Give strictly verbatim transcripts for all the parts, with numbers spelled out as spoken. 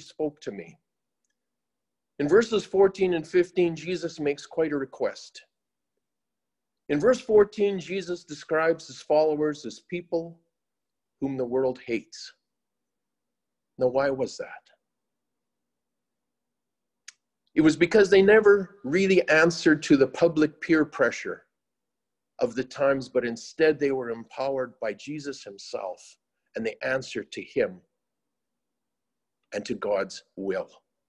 spoke to me. In verses fourteen and fifteen, Jesus makes quite a request. In verse fourteen, Jesus describes his followers as people whom the world hates. Now, why was that? It was because they never really answered to the public peer pressure of the times, but instead they were empowered by Jesus himself, and they answered to him and to God's will.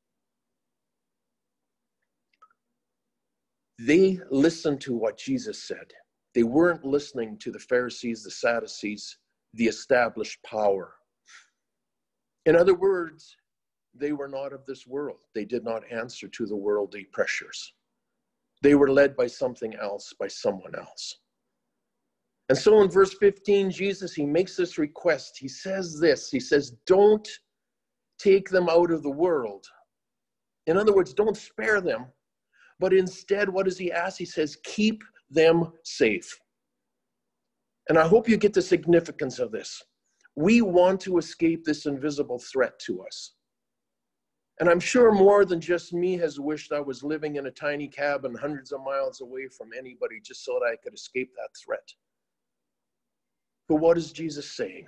They listened to what Jesus said. They weren't listening to the Pharisees, the Sadducees, the established power. In other words, they were not of this world. They did not answer to the worldly pressures. They were led by something else, by someone else. And so in verse fifteen, Jesus, he makes this request. He says this, he says, don't take them out of the world. In other words, don't spare them. But instead, what does he ask? He says, keep them safe. And I hope you get the significance of this. We want to escape this invisible threat to us. And I'm sure more than just me has wished I was living in a tiny cabin hundreds of miles away from anybody just so that I could escape that threat. But what is Jesus saying?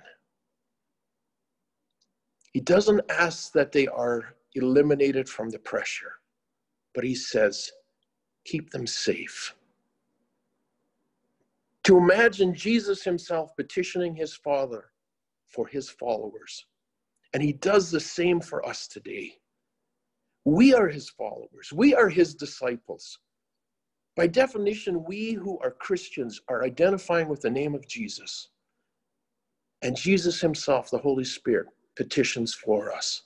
He doesn't ask that they are eliminated from the pressure, but he says, keep them safe. To imagine Jesus himself petitioning his Father for his followers. And he does the same for us today. We are his followers. We are his disciples. By definition, we who are Christians are identifying with the name of Jesus. And Jesus himself, the Holy Spirit, petitions for us.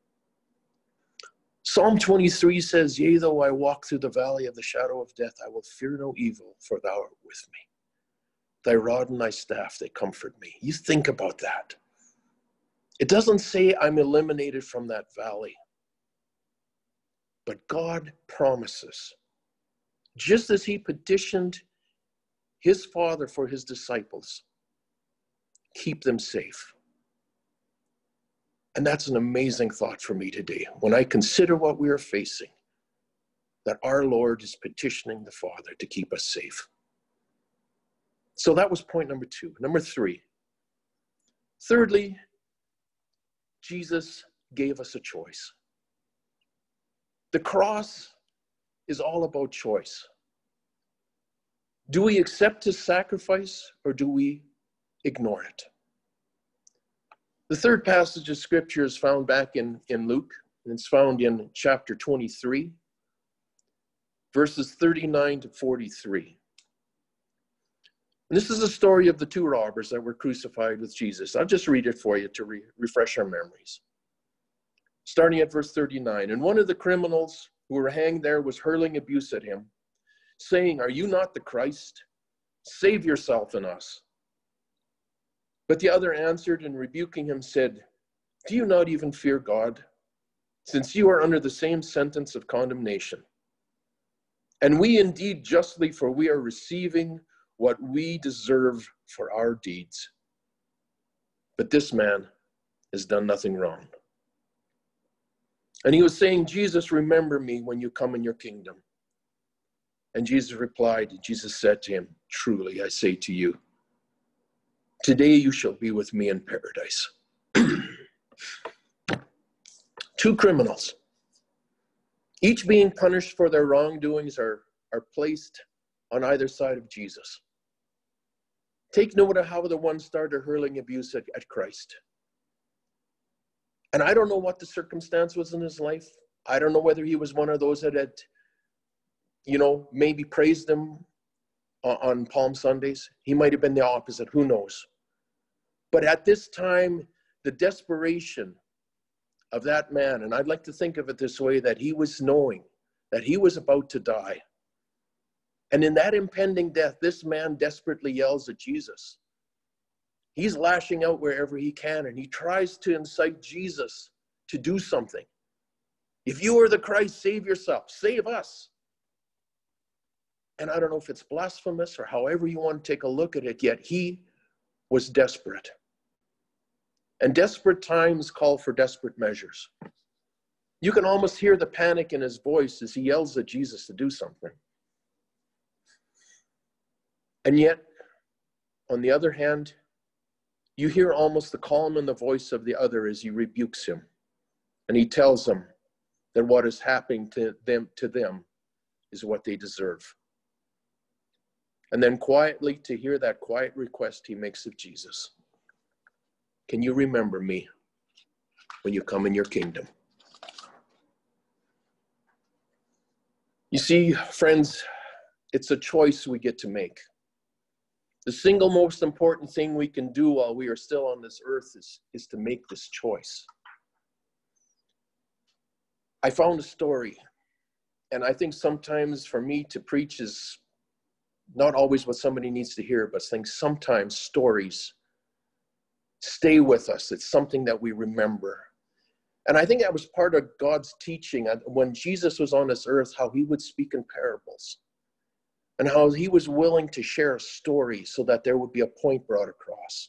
Psalm twenty-three says, yea, though I walk through the valley of the shadow of death, I will fear no evil, for thou art with me. Thy rod and thy staff, they comfort me. You think about that. It doesn't say I'm eliminated from that valley. But God promises, just as he petitioned his Father for his disciples, keep them safe. And that's an amazing thought for me today, when I consider what we are facing, that our Lord is petitioning the Father to keep us safe. So that was point number two. Number three. Thirdly, Jesus gave us a choice. The cross is all about choice. Do we accept his sacrifice or do we ignore it? The third passage of scripture is found back in, in Luke, and it's found in chapter twenty-three, verses thirty-nine to forty-three. And this is the story of the two robbers that were crucified with Jesus. I'll just read it for you to re- refresh our memories. Starting at verse thirty-nine, and one of the criminals who were hanged there was hurling abuse at him, saying, are you not the Christ? Save yourself and us. But the other answered and rebuking him said, do you not even fear God, since you are under the same sentence of condemnation? And we indeed justly, for we are receiving what we deserve for our deeds. But this man has done nothing wrong. And he was saying, Jesus, remember me when you come in your kingdom. And Jesus replied, Jesus said to him, truly I say to you, today you shall be with me in paradise. Two criminals, each being punished for their wrongdoings, are, are placed on either side of Jesus. Take note of how the one started hurling abuse at, at Christ. And I don't know what the circumstance was in his life. I don't know whether he was one of those that had, you know, maybe praised him on, on Palm Sundays. He might have been the opposite, who knows. But at this time, the desperation of that man, and I'd like to think of it this way, that he was knowing that he was about to die. And in that impending death, this man desperately yells at Jesus. He's lashing out wherever he can, and he tries to incite Jesus to do something. If you are the Christ, save yourself, save us. And I don't know if it's blasphemous or however you want to take a look at it, yet he was desperate. And desperate times call for desperate measures. You can almost hear the panic in his voice as he yells at Jesus to do something. And yet, on the other hand, you hear almost the calm in the voice of the other as he rebukes him. And he tells them that what is happening to them, to them is what they deserve. And then quietly to hear that quiet request he makes of Jesus. Can you remember me when you come in your kingdom? You see, friends, it's a choice we get to make. The single most important thing we can do while we are still on this earth is, is to make this choice. I found a story, and I think sometimes for me to preach is not always what somebody needs to hear, but I think sometimes stories stay with us. It's something that we remember. And I think that was part of God's teaching when Jesus was on this earth, how he would speak in parables and how he was willing to share a story so that there would be a point brought across.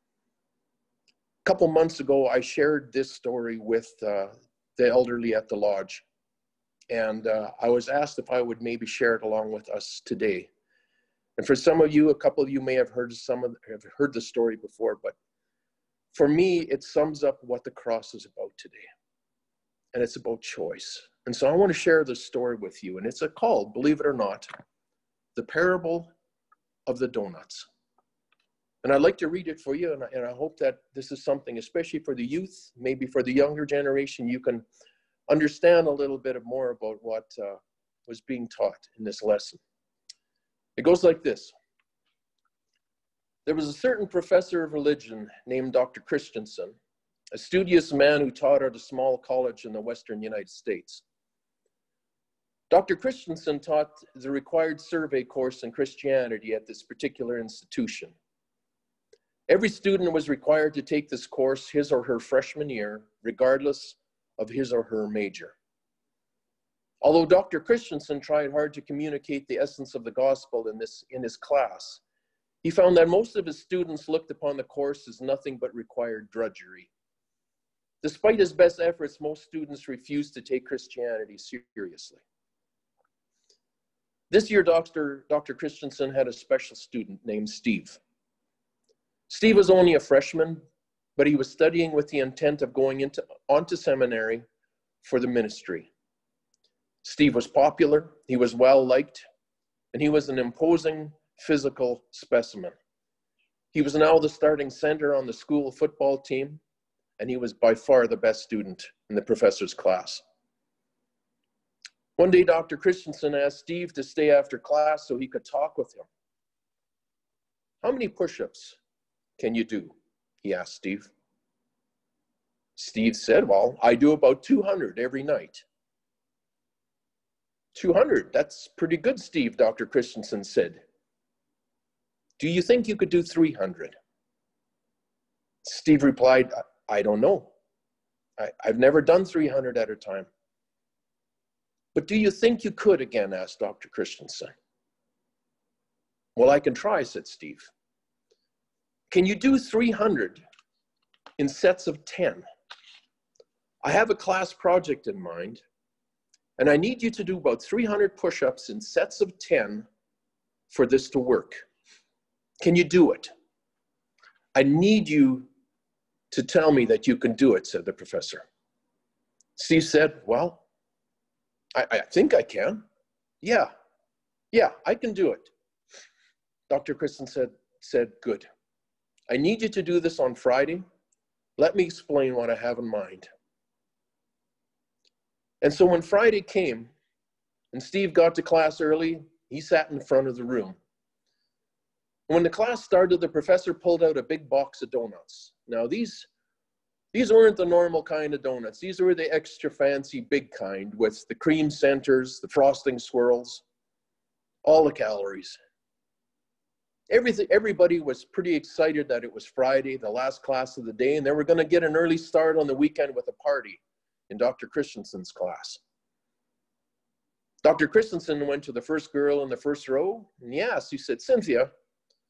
A couple months ago, I shared this story with uh, the elderly at the lodge. And uh, I was asked if I would maybe share it along with us today. And for some of you, a couple of you may have heard some of have heard the story before, but for me, it sums up what the cross is about today. And it's about choice. And so I want to share this story with you. And it's a called, believe it or not, The Parable of the Donuts. And I'd like to read it for you. And I, and I hope that this is something, especially for the youth, maybe for the younger generation, you can understand a little bit more about what uh, was being taught in this lesson. It goes like this. There was a certain professor of religion named Doctor Christensen, a studious man who taught at a small college in the western United States. Doctor Christensen taught the required survey course in Christianity at this particular institution. Every student was required to take this course his or her freshman year, regardless of his or her major. Although Doctor Christensen tried hard to communicate the essence of the gospel in, this, in his class, he found that most of his students looked upon the course as nothing but required drudgery. Despite his best efforts, most students refused to take Christianity seriously. This year, Doctor Doctor Christensen had a special student named Steve. Steve was only a freshman, but he was studying with the intent of going into, onto seminary for the ministry. Steve was popular, he was well-liked, and he was an imposing physical specimen. He was now the starting center on the school football team, and he was by far the best student in the professor's class. One day, Doctor Christensen asked Steve to stay after class so he could talk with him. "How many push-ups can you do?" he asked Steve. Steve said, "Well, I do about two hundred every night." two hundred, that's pretty good, Steve, Doctor Christensen said. "Do you think you could do three hundred? Steve replied, I, I don't know. I, I've never done three hundred at a time. "But do you think you could again?" asked Doctor Christensen. "Well, I can try," said Steve. "Can you do three hundred in sets of ten? I have a class project in mind, and I need you to do about three hundred push-ups in sets of ten for this to work. Can you do it? I need you to tell me that you can do it," said the professor. Steve said, "Well, I, I think I can. Yeah, yeah, I can do it." Doctor Christensen said, said, "Good. I need you to do this on Friday. Let me explain what I have in mind." And so when Friday came and Steve got to class early, he sat in front of the room. When the class started, the professor pulled out a big box of donuts. Now these, these weren't the normal kind of donuts. These were the extra fancy big kind with the cream centers, the frosting swirls, all the calories. Everything, everybody was pretty excited that it was Friday, the last class of the day, and they were going to get an early start on the weekend with a party in Doctor Christensen's class. Doctor Christensen went to the first girl in the first row, and he asked, he said, "Cynthia,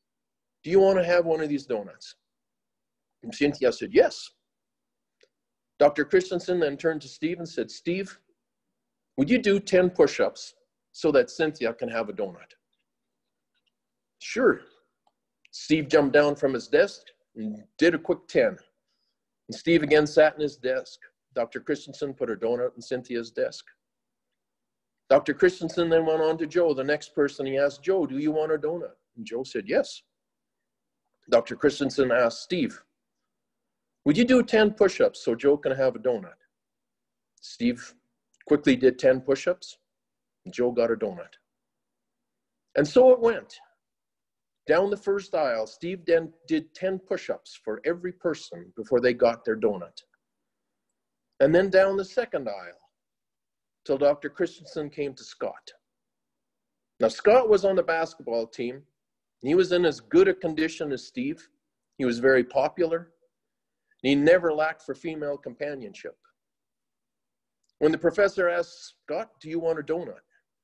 do you want to have one of these donuts?" And Cynthia said, "Yes." Doctor Christensen then turned to Steve and said, Steve, would you do ten push-ups so that Cynthia can have a donut? Sure. Steve jumped down from his desk and did a quick ten. And Steve again sat in his desk. Doctor Christensen put a donut in Cynthia's desk. Doctor Christensen then went on to Joe, the next person. He asked Joe, do you want a donut? And Joe said, yes. Doctor Christensen asked Steve, would you do ten push-ups so Joe can have a donut? Steve quickly did ten push-ups, and Joe got a donut. And so it went. Down the first aisle, Steve then did ten push-ups for every person before they got their donut. And then down the second aisle, till Doctor Christensen came to Scott. Now, Scott was on the basketball team. He was in as good a condition as Steve. He was very popular. And he never lacked for female companionship. When the professor asked Scott, do you want a donut?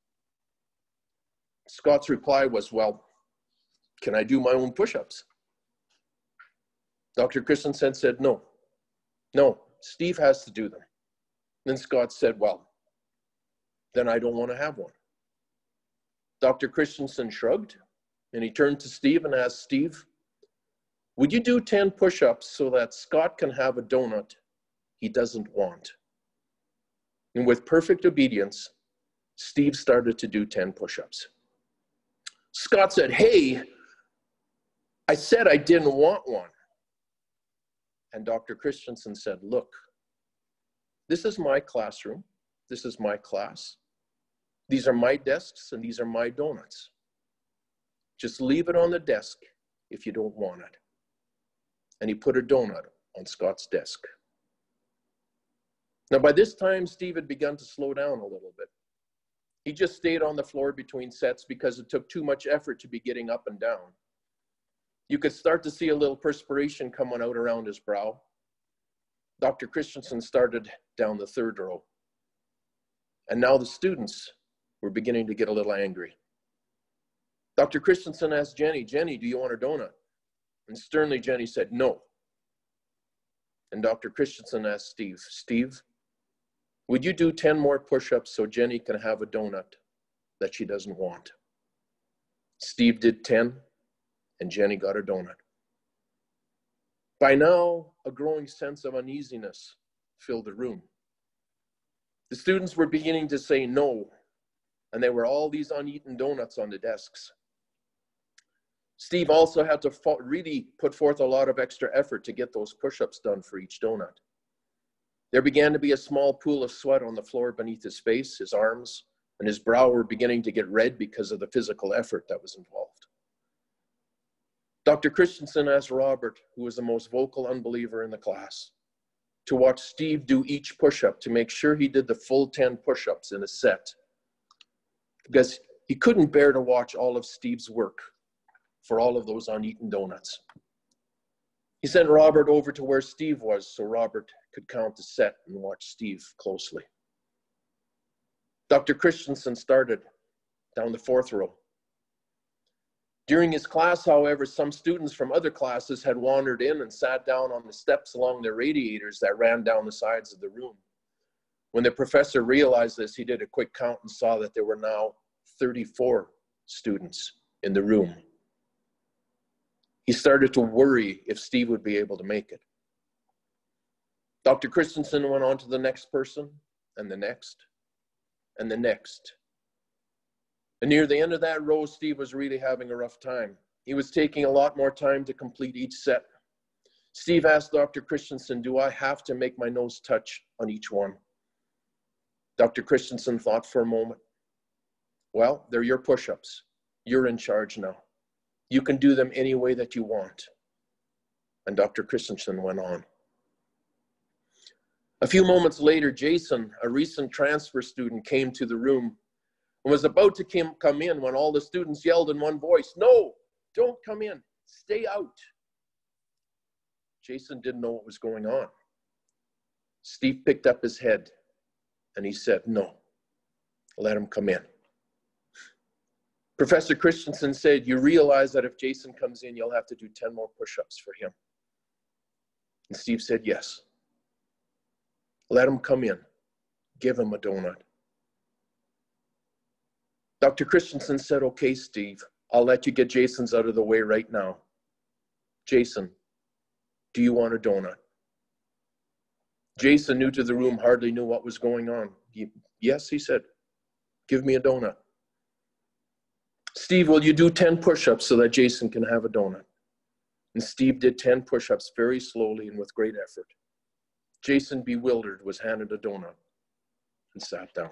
Scott's reply was, well, can I do my own push-ups? Doctor Christensen said, no, no, Steve has to do them. Then Scott said, well, then I don't want to have one. Doctor Christensen shrugged, and he turned to Steve and asked Steve, would you do ten push-ups so that Scott can have a donut he doesn't want? And with perfect obedience, Steve started to do ten push-ups. Scott said, hey, I said I didn't want one. And Doctor Christensen said, look, this is my classroom. This is my class. These are my desks and these are my donuts. Just leave it on the desk if you don't want it. And he put a donut on Scott's desk. Now, by this time, Steve had begun to slow down a little bit. He just stayed on the floor between sets because it took too much effort to be getting up and down. You could start to see a little perspiration coming out around his brow. Doctor Christensen started down the third row. And now the students were beginning to get a little angry. Doctor Christensen asked Jenny, Jenny, do you want a donut? And sternly, Jenny said, no. And Doctor Christensen asked Steve, Steve, would you do ten more push-ups so Jenny can have a donut that she doesn't want? Steve did ten, and Jenny got a donut. By now, a growing sense of uneasiness filled the room. The students were beginning to say no, and there were all these uneaten donuts on the desks. Steve also had to really put forth a lot of extra effort to get those push-ups done for each donut. There began to be a small pool of sweat on the floor beneath his face. His arms and his brow were beginning to get red because of the physical effort that was involved. Doctor Christensen asked Robert, who was the most vocal unbeliever in the class, to watch Steve do each push-up to make sure he did the full ten push-ups in a set, because he couldn't bear to watch all of Steve's work for all of those uneaten donuts. He sent Robert over to where Steve was so Robert could count the set and watch Steve closely. Doctor Christensen started down the fourth row. During his class, however, some students from other classes had wandered in and sat down on the steps along the radiators that ran down the sides of the room. When the professor realized this, he did a quick count and saw that there were now thirty-four students in the room. He started to worry if Steve would be able to make it. Doctor Christensen went on to the next person, and the next, and the next. And near the end of that row, Steve was really having a rough time. He was taking a lot more time to complete each set. Steve asked Doctor Christensen, do I have to make my nose touch on each one? Doctor Christensen thought for a moment. Well, they're your push-ups. You're in charge now. You can do them any way that you want. And Doctor Christensen went on. A few moments later, Jason, a recent transfer student, came to the room and was about to come in when all the students yelled in one voice, no, don't come in, stay out. Jason didn't know what was going on. Steve picked up his head and he said, no, let him come in. Professor Christensen said, you realize that if Jason comes in, you'll have to do ten more push-ups for him. And Steve said, yes. Let him come in. Give him a donut. Doctor Christensen said, okay, Steve, I'll let you get Jason's out of the way right now. Jason, do you want a donut? Jason, new to the room, hardly knew what was going on. He, yes, he said, give me a donut. Steve, will you do ten push-ups so that Jason can have a donut? And Steve did ten push-ups very slowly and with great effort. Jason, bewildered, was handed a donut and sat down.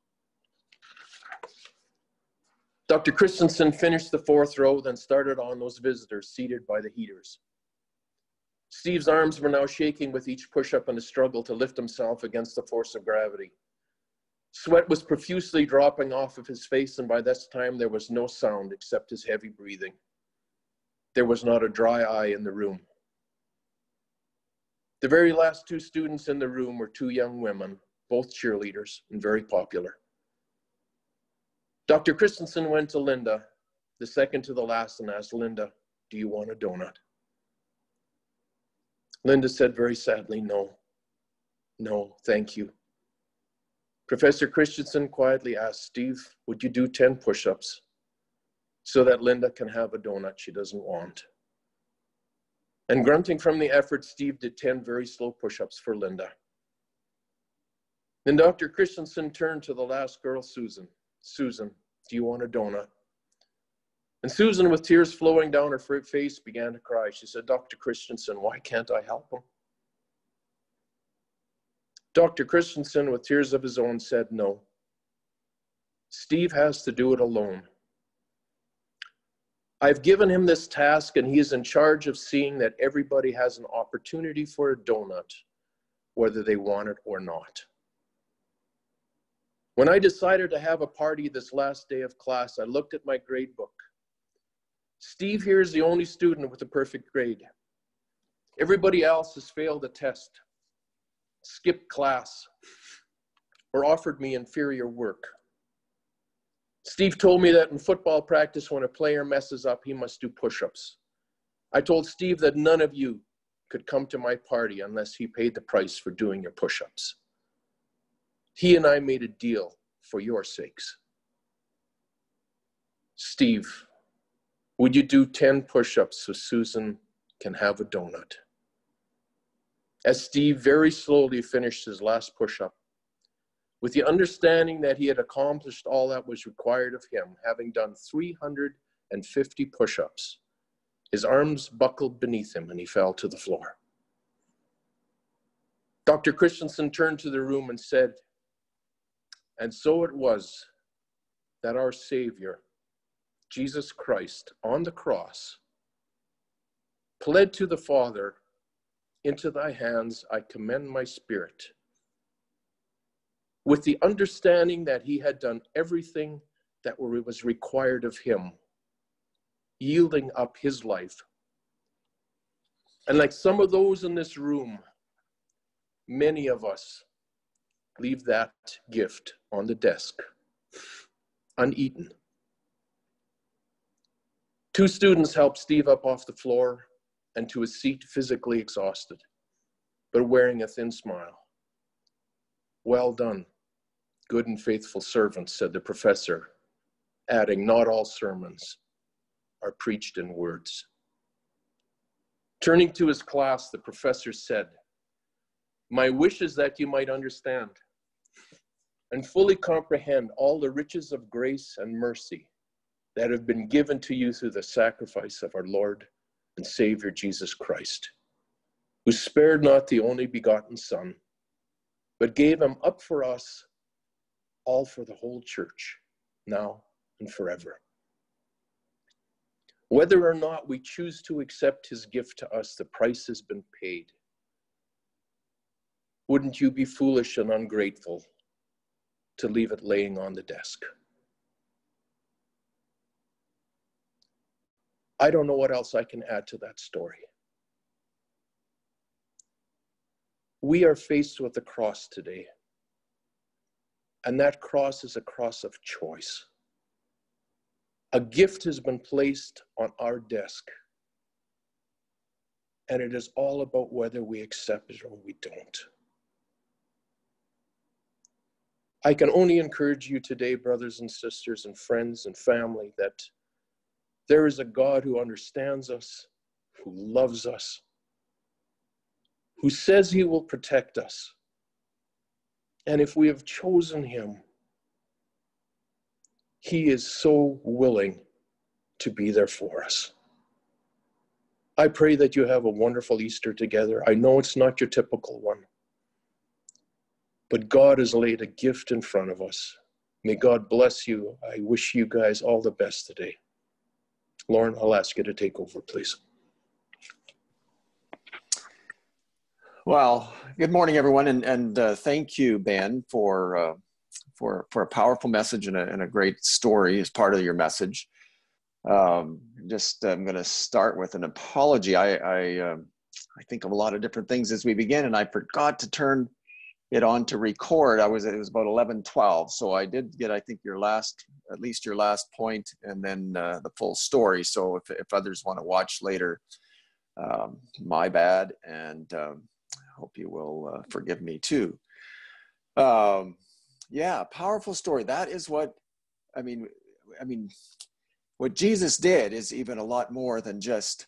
Doctor Christensen finished the fourth row, then started on those visitors seated by the heaters. Steve's arms were now shaking with each push-up in a struggle to lift himself against the force of gravity. Sweat was profusely dropping off of his face, and by this time there was no sound except his heavy breathing. There was not a dry eye in the room. The very last two students in the room were two young women, both cheerleaders and very popular. Doctor Christensen went to Linda, the second to the last, and asked Linda, do you want a donut? Linda said very sadly, no, no, thank you. Professor Christensen quietly asked, Steve, would you do ten push-ups so that Linda can have a donut she doesn't want? And grunting from the effort, Steve did ten very slow push-ups for Linda. Then Doctor Christensen turned to the last girl, Susan. Susan, do you want a donut? And Susan, with tears flowing down her face, began to cry. She said, Doctor Christensen, why can't I help him? Doctor Christensen, with tears of his own, said, no. Steve has to do it alone. I've given him this task, and he is in charge of seeing that everybody has an opportunity for a donut, whether they want it or not. When I decided to have a party this last day of class, I looked at my grade book. Steve here is the only student with a perfect grade. Everybody else has failed a test, skipped class, or offered me inferior work. Steve told me that in football practice, when a player messes up, he must do push-ups. I told Steve that none of you could come to my party unless he paid the price for doing your push-ups. He and I made a deal for your sakes. Steve, would you do ten push-ups so Susan can have a donut? As Steve very slowly finished his last push-up, with the understanding that he had accomplished all that was required of him, having done three hundred fifty push-ups, his arms buckled beneath him and he fell to the floor. Doctor Christensen turned to the room and said, and so it was that our Savior, Jesus Christ, on the cross, pled to the Father, into thy hands I commend my spirit, with the understanding that he had done everything that was required of him, yielding up his life. And like some of those in this room, many of us leave that gift on the desk, uneaten. Two students helped Steve up off the floor and to his seat, physically exhausted, but wearing a thin smile. Well done, good and faithful servants, said the professor, adding, not all sermons are preached in words. Turning to his class, the professor said, my wish is that you might understand and fully comprehend all the riches of grace and mercy that have been given to you through the sacrifice of our Lord and Savior Jesus Christ, who spared not the only begotten Son, but gave him up for us, all for the whole church, now and forever. Whether or not we choose to accept his gift to us, the price has been paid. Wouldn't you be foolish and ungrateful to leave it laying on the desk? I don't know what else I can add to that story. We are faced with a cross today, and that cross is a cross of choice. A gift has been placed on our desk, and it is all about whether we accept it or we don't. I can only encourage you today, brothers and sisters and friends and family, that there is a God who understands us, who loves us, who says he will protect us. And if we have chosen him, he is so willing to be there for us. I pray that you have a wonderful Easter together. I know it's not your typical one, but God has laid a gift in front of us. May God bless you. I wish you guys all the best today. Lauren, I'll ask you to take over, please. Well, good morning, everyone, and, and uh, thank you, Ben, for, uh, for, for a powerful message and a, and a great story as part of your message. Um, just, I'm going to start with an apology. I, I, uh, I think of a lot of different things as we begin, and I forgot to turn it on to record. I was, it was about eleven twelve. So I did get, I think, your last, at least your last point, and then uh, the full story. So if, if others want to watch later, um, my bad. And um, I hope you will uh, forgive me too. Um, yeah, powerful story. That is what, I mean, I mean, what Jesus did is even a lot more than just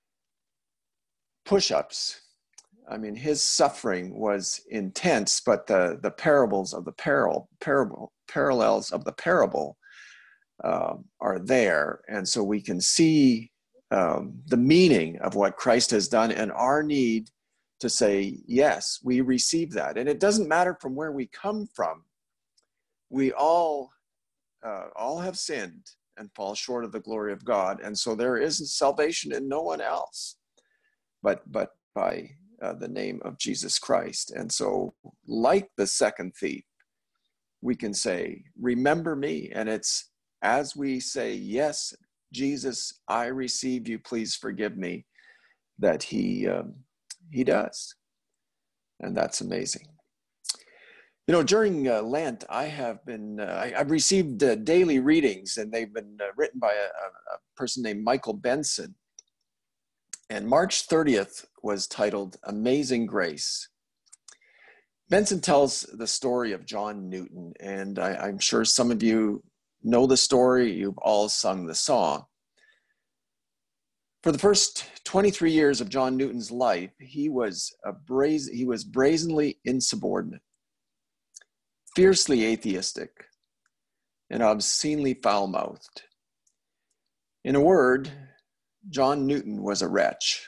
push-ups. I mean, his suffering was intense, but the, the parables of the parable, parable, parallels of the parable um, are there. And so we can see um, the meaning of what Christ has done and our need to say, yes, we receive that. And it doesn't matter from where we come from. We all, uh, all have sinned and fall short of the glory of God. And so there is salvation in no one else, but, but by uh, the name of Jesus Christ. And so like the second thief, we can say, remember me. And it's as we say, yes, Jesus, I receive you, please forgive me, that he, um, he does. And that's amazing. You know, during uh, Lent, I have been, uh, I, I've received uh, daily readings, and they've been uh, written by a, a person named Michael Benson. And March thirtieth was titled Amazing Grace. Benson tells the story of John Newton, and I, I'm sure some of you know the story. You've all sung the song. For the first twenty-three years of John Newton's life, he was, a brazen, he was brazenly insubordinate, fiercely atheistic, and obscenely foul-mouthed. In a word, John Newton was a wretch,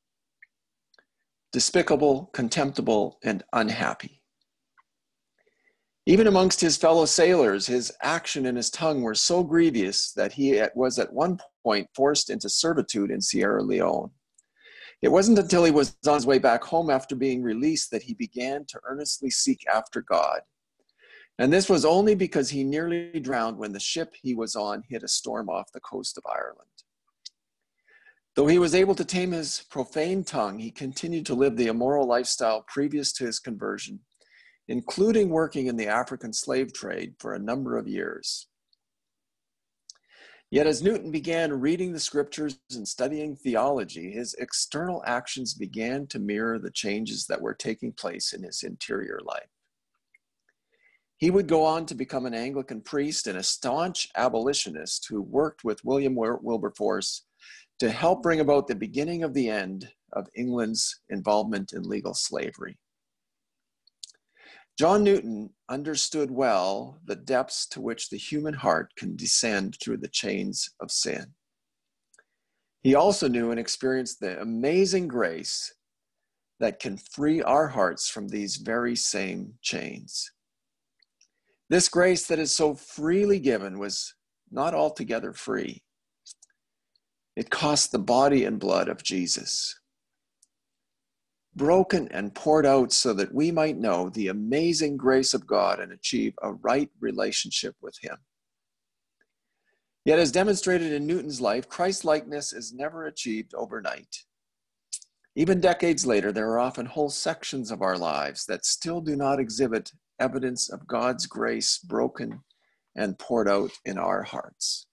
despicable, contemptible, and unhappy. Even amongst his fellow sailors, his action and his tongue were so grievous that he was at one point forced into servitude in Sierra Leone. It wasn't until he was on his way back home after being released that he began to earnestly seek after God. And this was only because he nearly drowned when the ship he was on hit a storm off the coast of Ireland. Though he was able to tame his profane tongue, he continued to live the immoral lifestyle previous to his conversion, including working in the African slave trade for a number of years. Yet as Newton began reading the scriptures and studying theology, his external actions began to mirror the changes that were taking place in his interior life. He would go on to become an Anglican priest and a staunch abolitionist who worked with William Wilberforce to help bring about the beginning of the end of England's involvement in legal slavery. John Newton understood well the depths to which the human heart can descend through the chains of sin. He also knew and experienced the amazing grace that can free our hearts from these very same chains. This grace that is so freely given was not altogether free. It cost the body and blood of Jesus, broken and poured out so that we might know the amazing grace of God and achieve a right relationship with him. Yet as demonstrated in Newton's life, Christ-likeness is never achieved overnight. Even decades later, there are often whole sections of our lives that still do not exhibit evidence of God's grace broken and poured out in our hearts.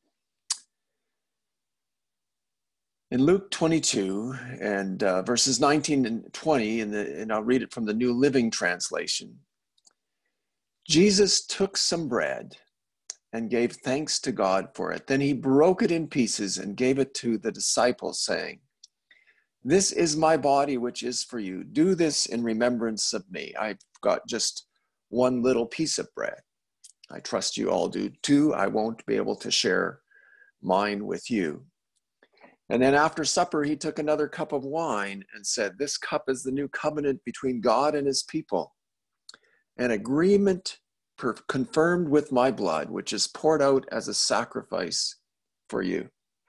In Luke twenty-two and uh, verses nineteen and twenty, in the, and I'll read it from the New Living Translation, Jesus took some bread and gave thanks to God for it. Then he broke it in pieces and gave it to the disciples, saying, "This is my body, which is for you. Do this in remembrance of me." I've got just one little piece of bread. I trust you all do too. I won't be able to share mine with you. And then after supper, he took another cup of wine and said, "This cup is the new covenant between God and his people, an agreement per- confirmed with my blood, which is poured out as a sacrifice for you."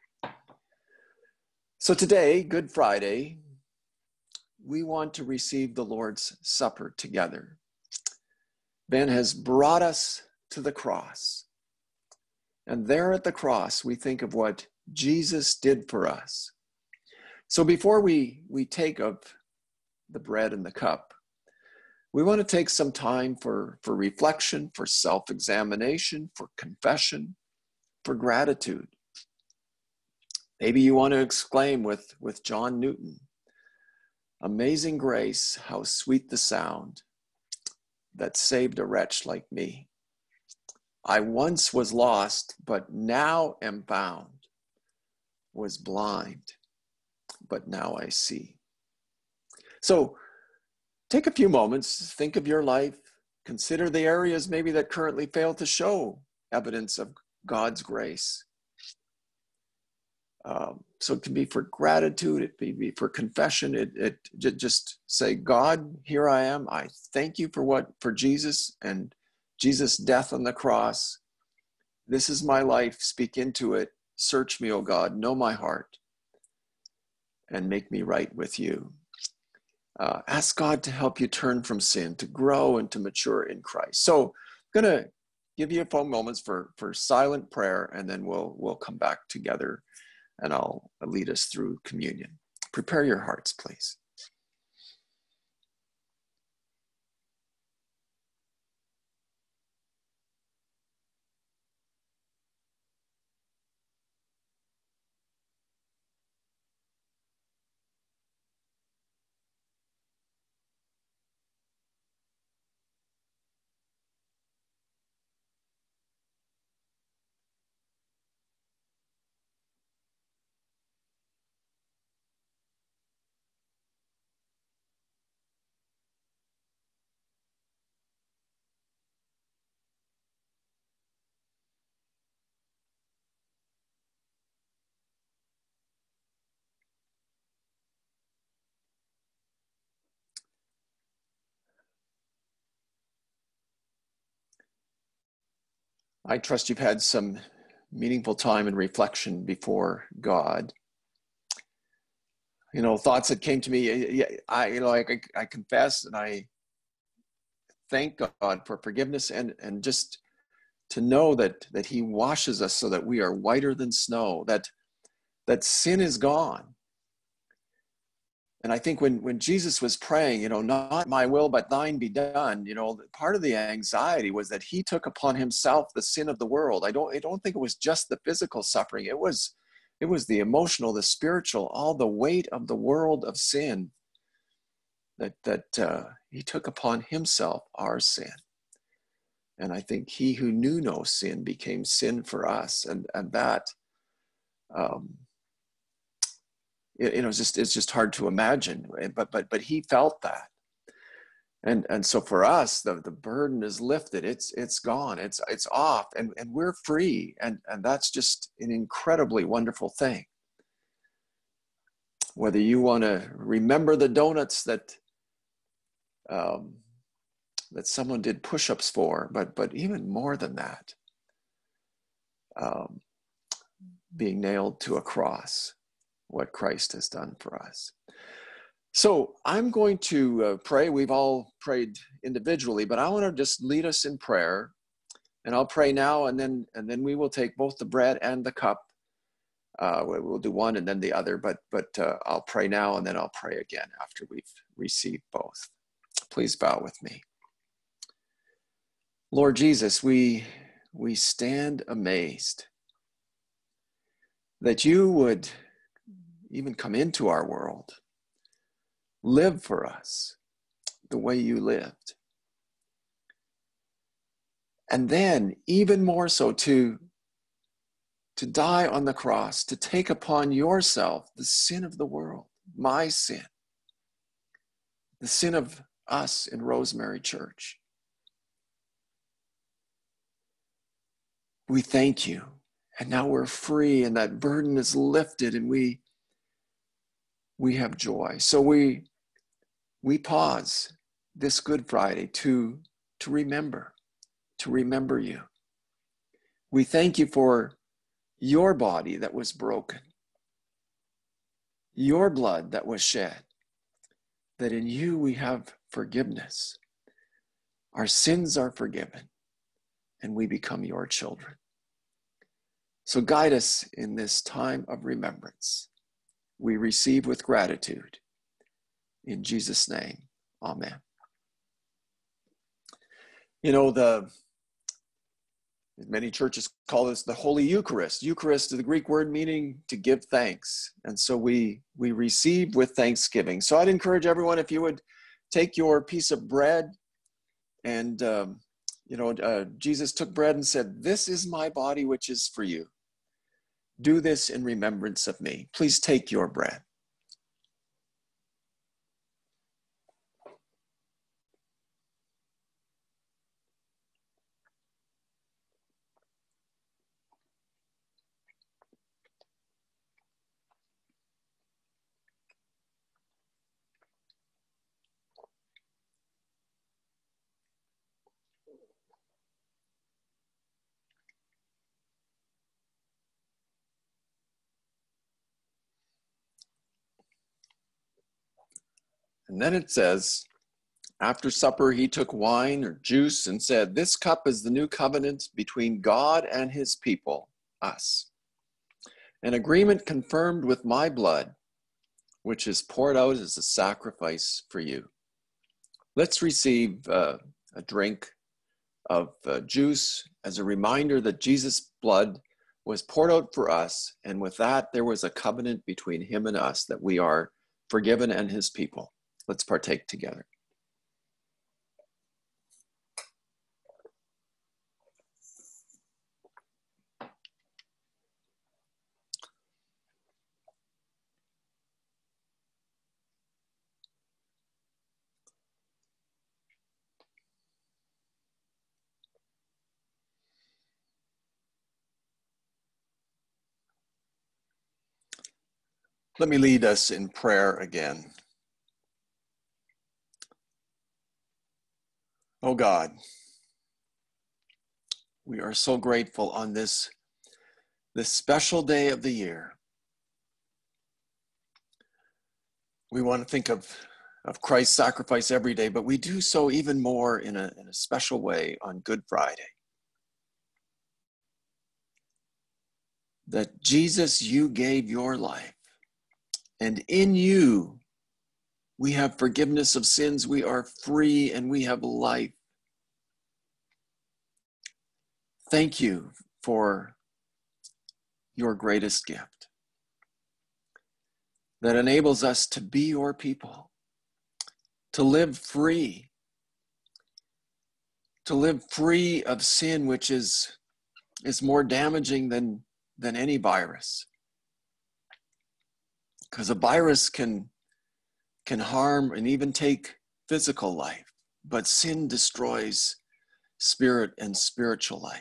So today, Good Friday, we want to receive the Lord's Supper together. Ben has brought us to the cross. And there at the cross, we think of what Jesus did for us. So before we, we take of the bread and the cup, we want to take some time for, for reflection, for self-examination, for confession, for gratitude. Maybe you want to exclaim with, with John Newton, "Amazing grace, how sweet the sound that saved a wretch like me. I once was lost, but now am found, was blind, but now I see." So take a few moments, think of your life, consider the areas maybe that currently fail to show evidence of God's grace. Um, so it can be for gratitude, it can be for confession. It, it just say, "God, here I am. I thank you for what for Jesus and Jesus' death on the cross. This is my life. Speak into it. Search me, O God. Know my heart, and make me right with you." Uh, ask God to help you turn from sin, to grow and to mature in Christ. So I'm going to give you a few moments for for silent prayer, and then we'll we'll come back together. And I'll lead us through communion. Prepare your hearts, please. I trust you've had some meaningful time and reflection before God. You know, thoughts that came to me, I, you know, I, I confess and I thank God for forgiveness, and, and just to know that, that he washes us so that we are whiter than snow, that, that sin is gone. And I think when, when Jesus was praying, you know, "Not my will, but thine be done," you know, part of the anxiety was that he took upon himself the sin of the world. I don't, I don't think it was just the physical suffering. It was, it was the emotional, the spiritual, all the weight of the world of sin that, that uh, he took upon himself our sin. And I think he who knew no sin became sin for us. And, and that, um, you know, it's just, it's just hard to imagine, but, but, but he felt that. And, and so for us, the, the burden is lifted. It's, it's gone. It's, it's off, and, and we're free. And, and that's just an incredibly wonderful thing. Whether you want to remember the donuts that, um, that someone did push-ups for, but, but even more than that, um, being nailed to a cross, what Christ has done for us. So I'm going to uh, pray. We've all prayed individually, but I want to just lead us in prayer, and I'll pray now, and then and then we will take both the bread and the cup. Uh, we'll do one and then the other, but but uh, I'll pray now, and then I'll pray again after we've received both. Please bow with me. Lord Jesus, we we stand amazed that you would even come into our world, live for us the way you lived. And then even more so to, to die on the cross, to take upon yourself the sin of the world, my sin, the sin of us in Rosemary Church. We thank you. And now we're free and that burden is lifted and we, we have joy. So we, we pause this Good Friday to, to remember, to remember you. We thank you for your body that was broken, your blood that was shed, that in you we have forgiveness. Our sins are forgiven and we become your children. So guide us in this time of remembrance. We receive with gratitude. In Jesus' name, amen. You know, the many churches call this the Holy Eucharist. Eucharist is the Greek word meaning to give thanks. And so we, we receive with thanksgiving. So I'd encourage everyone, if you would take your piece of bread and, um, you know, uh, Jesus took bread and said, "This is my body, which is for you. Do this in remembrance of me." Please take your bread. And then it says, after supper, he took wine or juice and said, "This cup is the new covenant between God and his people, us. An agreement confirmed with my blood, which is poured out as a sacrifice for you." Let's receive uh, a drink of uh, juice as a reminder that Jesus' blood was poured out for us. And with that, there was a covenant between him and us that we are forgiven and his people. Let's partake together. Let me lead us in prayer again. Oh God, we are so grateful on this, this special day of the year. We want to think of, of Christ's sacrifice every day, but we do so even more in a, in a special way on Good Friday. That Jesus, you gave your life, and in you we have forgiveness of sins, we are free, and we have life. Thank you for your greatest gift that enables us to be your people, to live free, to live free of sin, which is, is more damaging than, than any virus. Because a virus can, can harm and even take physical life, but sin destroys spirit and spiritual life.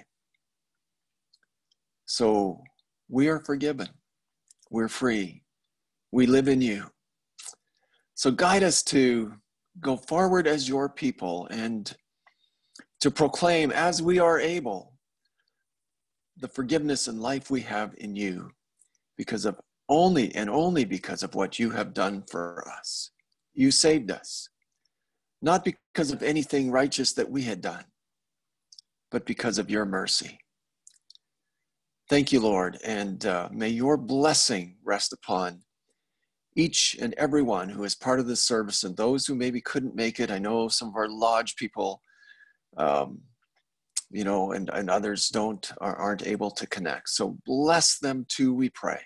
So we are forgiven. We're free. We live in you. So guide us to go forward as your people and to proclaim as we are able the forgiveness and life we have in you because of only and only because of what you have done for us. You saved us, not because of anything righteous that we had done, but because of your mercy. Thank you, Lord, and uh, may your blessing rest upon each and every one who is part of this service and those who maybe couldn't make it. I know some of our lodge people, um, you know, and, and others don't, are, aren't able to connect. So bless them too, we pray.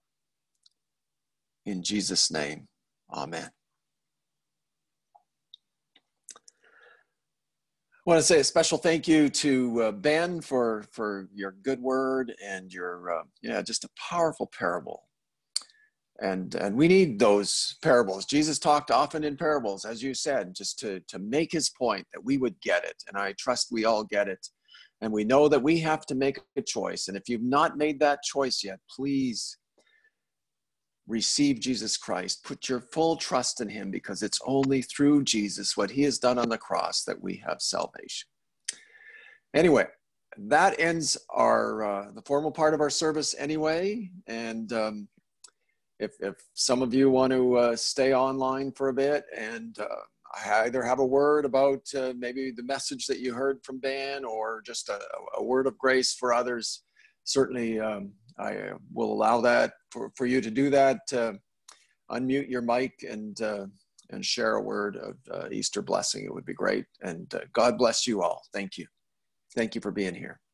In Jesus' name, amen. I want to say a special thank you to uh, Ben for, for your good word and your, uh, yeah, just a powerful parable. And, and we need those parables. Jesus talked often in parables, as you said, just to, to make his point that we would get it. And I trust we all get it. And we know that we have to make a choice. And if you've not made that choice yet, please receive Jesus Christ. Put your full trust in him, because it's only through Jesus, what he has done on the cross, that we have salvation. Anyway, that ends our uh, the formal part of our service anyway. And um, if, if some of you want to uh, stay online for a bit, and uh, I either have a word about uh, maybe the message that you heard from Ben, or just a, a word of grace for others, certainly um, I will allow that for, for you to do that. Uh, unmute your mic and uh, and share a word of uh, Easter blessing. It would be great. And uh, God bless you all. Thank you. Thank you for being here.